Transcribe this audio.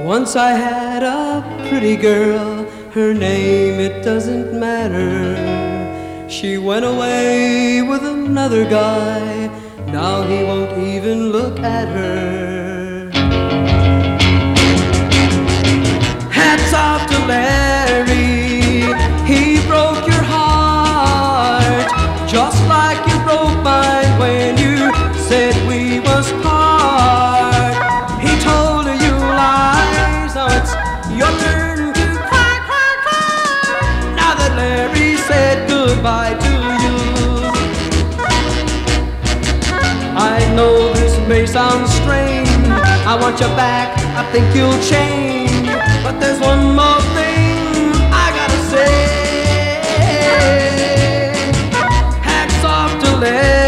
Once I had a pretty girl, her name it doesn't matter. She went away with another guy, now he won't even look at her. Hats off to Larry, he broke your heart, just like you broke mine when you said we must part. He told you lies, now it's your turn to cry, cry, cry. Now that Larry said goodbye to you, I know this may sound strange, I want you back, I think you'll change, but there's one more thing I gotta say. Hats off to Larry,